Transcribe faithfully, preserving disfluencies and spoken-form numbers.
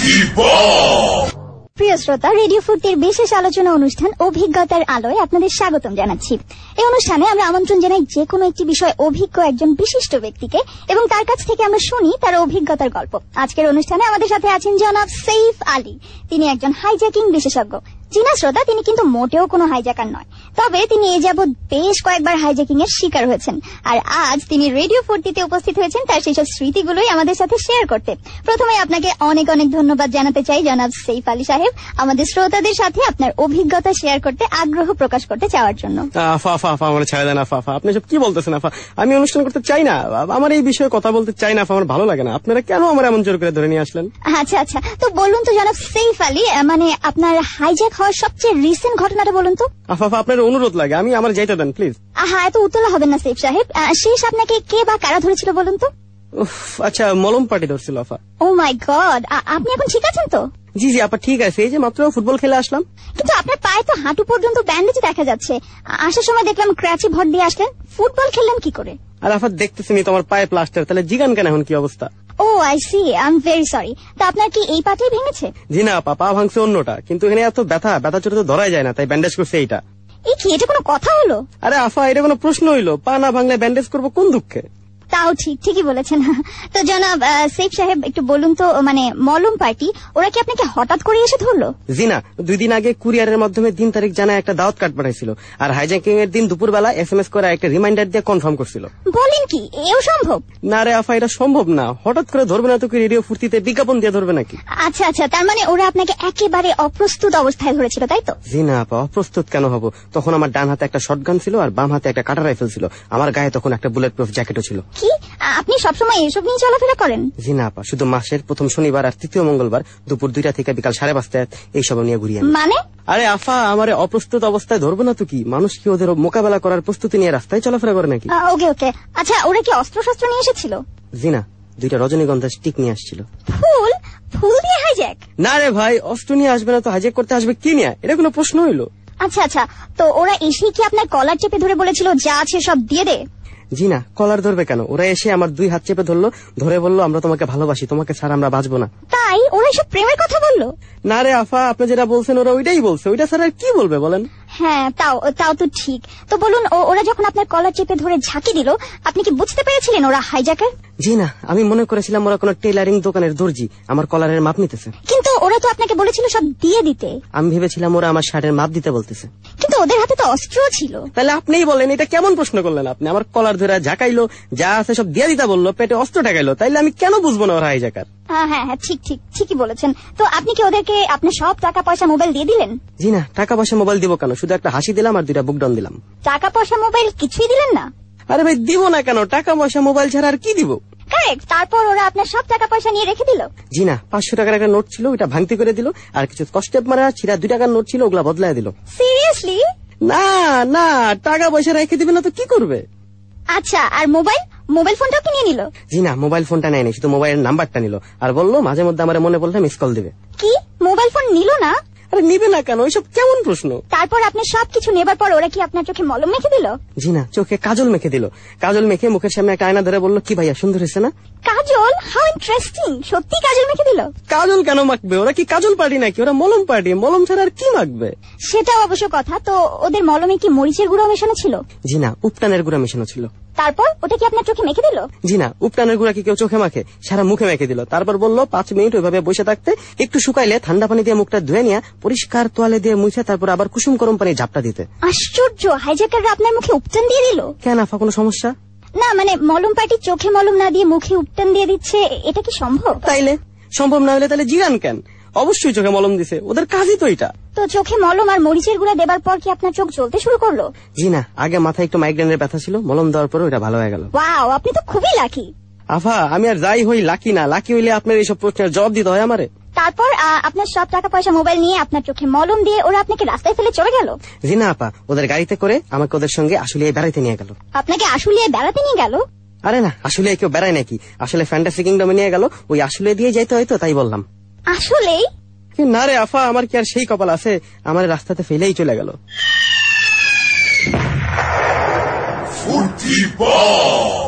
প্রিয় শ্রোতা, রেডিও ফুর্তির বিশেষ আলোচনা অনুষ্ঠান অভিজ্ঞতার আলোয় আপনাদের স্বাগতম জানাচ্ছি। এই অনুষ্ঠানে আমরা আমন্ত্রণ জানাই যে কোনো একটি বিষয় অভিজ্ঞ একজন বিশিষ্ট ব্যক্তিকে, এবং তার কাছ থেকে আমরা শুনি তার অভিজ্ঞতার গল্প। আজকের অনুষ্ঠানে আমাদের সাথে আছেন জনাব সৈফ আলী। তিনি একজন হাইজ্যাকিং বিশেষজ্ঞ। জিনা শ্রোতা, তিনি কিন্তু মোটেও কোনো হাইজ্যাকার নয়, তবে তিনি এ যাবৎ বেশ কয়েকবার হাইজ্যাকিং এর শিকার হয়েছেন। আর আজ তিনি রেডিও ফুর্তিতে উপস্থিত হয়েছেন তার সেই সব স্মৃতিগুলোই আমাদের সাথে শেয়ার করতে। প্রথমে আপনাকে অনেক অনেক ধন্যবাদ জানাতে চাই জনাব সৈফ আলী সাহেব, আমাদের শ্রোতাদের সাথে আপনার অভিজ্ঞতা শেয়ার করতে আগ্রহ প্রকাশ করতে চাওয়ার জন্য। আফা আফা আফা আমার ছেড়ে দেন আফা আফা, আপনি সব কি বলতেছেন আফা? আমি অনুষ্ঠান করতে চাই না, আমার এই বিষয়ে কথা বলতে চাই না আফা, আমার ভালো লাগে না। আপনারা কেন আমার এমন জোর করে ধরে নিয়ে আসলেন? আচ্ছা আচ্ছা, তো বলুন তো জনাব সৈফ আলী, মানে আপনার হাইজ্যাক হওয়ার সবচেয়ে রিসেন্ট ঘটনাটা বলুন তো। আফা আফা, আপনার অনুরোধ লাগে, আমি আমার যাইতে দেন প্লিজ। হ্যাঁ, এত উতলা হবেন না সৈফ সাহেব। শেষ আপনাকে কে বা কারা ধরেছিল বলুন তো? আচ্ছা, মলম পার্টি ধরছিল আফা। ও মাই গড, আপনি এখন ঠিক আছেন তো? জি জি আপা, ঠিক আছে। এই যে মাত্র ফুটবল খেলে আসলাম। কিন্তু আপনার পায়ে তো হাঁটু পর্যন্ত ব্যান্ডেজ দেখা যাচ্ছে। আসার সময় দেখলাম ক্র্যাচে ভর দিয়ে আসলেন, ফুটবল খেললেন কি করে? আর আফা দেখতেছি তোমার পায়ে প্লাস্টার, তাহলে জিগান কেন এখন কি অবস্থা? Oh I see, I am very sorry. তো আপনার কি এই পাটাই ভেঙেছে? জি না আপা, পা ভাঙছে অন্যটা, কিন্তু এখানে এত ব্যথা ব্যথা চোটে তো ধরাই যায় না, তাই ব্যান্ডেজ করছে এইটা। এই কি, এটা কোনো কথা হলো? আরে আফা, এটা কোনো প্রশ্ন হইলো? পা না ভাঙলে ব্যান্ডেজ করবো কোন দুঃখে? তাও ঠিক, ঠিকই বলেছেন। তো জনাব সৈফ সাহেব, একটু বলুন তো, মানে মলম পার্টি ওরা কি আপনাকে হঠাৎ করে এসে ধরলো? জি না, দুই দিন আগে কুরিয়ারের মাধ্যমে দিন তারিখ জানায় একটা দাওয়াত কার্ড পাঠাইছিল, আর হাইজ্যাকিং এর দিন দুপুরবেলা এস এম এস করে একটা রিমাইন্ডার দিয়ে কনফার্ম করছিল। বলেন কি, এও সম্ভব? না রে আফা, এটা সম্ভব না। হঠাৎ করে ধরবে না তো কি রেডিও ফুর্তিতে বিজ্ঞাপন দিয়ে ধরবে নাকি? আচ্ছা আচ্ছা, তার মানে ওরা আপনাকে একেবারে অপ্রস্তুত অবস্থায় ধরেছিল, তাই তো? জি না আপা, অপ্রস্তুত কেন হব? তখন আমার ডান হাতে একটা শটগান ছিল আর বাম হাতে একটা কাটা রাইফেল ছিল, আমার গায়ে তখন একটা বুলেট প্রুফ জ্যাকেটও ছিল। কি, আপনি সবসময় এসব নিয়ে চলাফেরা করেন? জি না আপা, শুধু মাসের প্রথম শনিবার আর তৃতীয় মঙ্গলবার দুপুর দুইটা থেকে বিকাল সাড়ে পাঁচটা এইসব নিয়ে ঘুরি। মানে? আরে আফা, আমার অপ্রস্তুত অবস্থায় ধরবো না তো কি? মানুষ কি ওদের মোকাবেলা করার প্রস্তুতি নিয়ে রাস্তায় চলাফেরা করে নাকি? ওকে ওকে, আচ্ছা, ওরা কি অস্ত্র শস্ত্র নিয়ে এসেছিল? জি না, দুইটা রজনীগন্ধা স্টিক নিয়ে আসছিল। ফুল? ফুল দিয়ে হাইজ্যাক? না রে ভাই, অস্ত্র নিয়ে আসবে না তো হাইজ্যাক করতে আসবে কি নিয়ে? এটা কোনো প্রশ্ন হইলো? আচ্ছা আচ্ছা, তো ওরা এসে কি আপনার কলার চেপে ধরে বলেছিল যা আছে সব দিয়ে দে? জি না, কলার ধরবে কেন? ওরা এসে আমার দুই হাত চেপে ধরলো, ধরে বললো আমরা তোমাকে ভালোবাসি, তোমাকে ছাড়া আমরা বাঁচবো না। তাই? ওরা এসব প্রেমের কথা বললো? না রে আফা, আপনি যেটা বলছেন ওরা ওইটাই বলছে, ওইটা ছাড়া আর কি বলবে বলেন? হ্যাঁ, তাও তাও তো ঠিক। তো বলুন, ওরা যখন আপনার কলার চেপে ধরে ঝাঁকি দিল, আপনি কি বুঝতে পেরেছিলেন ওরা হাইজ্যাকার? জি না, আমি মনে করেছিলাম ওরা কোনো টেইলারিং দোকানের দর্জি, আমার কলারের মাপ নিতেছে। কিন্তু ওরা তো আপনাকে বলেছিল সব দিয়ে দিতে। আমি ভেবেছিলাম ওরা আমার শার্টের মাপ দিতে বলতেছে। কিন্তু ওদের হাতে তো অস্ত্র ছিল। তাহলে আপনিই বলেন, এটা কেমন প্রশ্ন করলেন আপনি? আমার কলার ধরে ঝাঁকাইলো, যা আছে সব দিয়ে দিতে বললো, পেটে অস্ত্র ঠেকাইলো, তাইলে আমি কেন বুঝবো না ওরা হাইজ্যাকার? হ্যাঁ হ্যাঁ হ্যাঁ, ঠিক ঠিক ঠিকই বলেছেন। তো আপনি কি ওদেরকে আপনি সব টাকা পয়সা মোবাইল দিয়ে দিলেন? জি না, টাকা পয়সা মোবাইল দিব কেন? শুধু একটা হাসি দিলাম আর দুইটা বুকডাউন দিলাম। টাকা পয়সা মোবাইল কিছুই দিলেন না? আরে ভাই, দিব না কেন? টাকা পয়সা মোবাইল ছাড়া আর কি দিব? কারেক্ট। তারপর ওরা আপনার সব টাকা পয়সা নিয়ে রেখে দিল? জি না, পাঁচশো টাকার একটা নোট ছিল, ওইটা ভাঙতি করে দিল, আর কিছু কষ্টেপ মারা ছিঁড়া দুই টাকার নোট ছিল, ওগুলা বদলাই দিল। সিরিয়াসলি? না না, টাকা পয়সা রেখে দিবে না তো কি করবে? আচ্ছা, আর মোবাইল মোবাইল ফোনটাও কি নিয়ে নিল? জি না, মোবাইল ফোনটা নেয়নি, শুধু মোবাইলের নাম্বারটা নিল, আর বললো মাঝে মধ্যে আমার মনে পড়লে মিস কল দিবে। কি, মোবাইল ফোন নিল না? আরে নিবে না কেন? ওইসব কেমন প্রশ্ন? তারপর আপনি সবকিছু নেবার পর ওরা কি আপনার চোখে মলম মেখে দিল? জি না, চোখে কাজল মেখে দিল। কাজল মেখে মুখের সামনে একটা আয়না ধরে বললো, কি ভাইয়া সুন্দর হয়েছে না? কাজল? How interesting. সত্যি কাজল মেখে দিল? কাজল কেন মাখবে? ওরা কি কাজল পার্টি নাকি? ওরা মলম পার্টি, মলম ছাড়া আর কি মাখবে? সেটাও অবশ্য কথা। তো ওদের মলমে কি মরিচের গুঁড়ো মেশানো ছিল? জি না, উপটানের গুঁড়া মেশানো ছিল। তারপর ওটা কি আপনার চোখে মেখে দিল? জি না, উপটানের গুঁড়া কি কেউ চোখে মাখে? সারা মুখে মেখে দিল। তারপর বললো পাঁচ মিনিট ওইভাবে বসে থাকতে, একটু শুকাইলে ঠান্ডা পানি দিয়ে মুখটা ধুয়ে নিয়ে পরিষ্কার তোয়ালে দিয়ে মুছে তারপর আবার কুসুম গরম পানি ঝাপটা দিতে। আশ্চর্য, হাইজ্যাকাররা আপনার মুখে উপটান দিয়ে দিল? কেন আফা, কোনো সমস্যা? না, মানে মলম পার্টি চোখে মলম না দিয়ে মুখে উপটান দিয়ে দিচ্ছে, এটা কি সম্ভব? তাইলে সম্ভব না হলে তাহলে জিরান কেন? অবশ্যই চোখে মলম দিছে, ওদের কাজই তো এটা। তো চোখে মলম আর মরিচের গুঁড়া দেবার পর কি আপনার চোখ জ্বলতে শুরু করলো? জি না, আগে মাথায় একটু মাইগ্রেনের ব্যথা ছিল, মলম দেওয়ার পর ওটা ভালো হয়ে গেল। ওয়াও, আপনি তো খুবই লাকি। আফা, আমি আর যাই হই লাকি না, লাকি হইলে আপনার এইসব প্রশ্নের জবাব দিতে হয় আমারে। তারপর আপনার সব টাকা পয়সা মোবাইল নিয়ে আপনার চোখে মলম দিয়ে ওরা আপনাকে রাস্তায় ফেলে চলে গেল? জি না আপা, ওদের গাড়িতে করে আমাকে ওদের সঙ্গে আশুলিয়ায় বেড়াইতে নিয়ে গেল। আপনাকে আশুলিয়ায় বেড়াতে নিয়ে গেল? আরে না, আশুলিয়ায় কেউ বেড়ায় নাকি? আসলে ফ্যান্টাসি কিংডমে নিয়ে গেল, ওই আশুলিয়া দিয়ে যাইতে হয়তো, তাই বললাম। আসলেই? না রে আফা, আমার কি আর সেই কপাল আছে? আমার রাস্তাতে ফেলেই চলে গেল।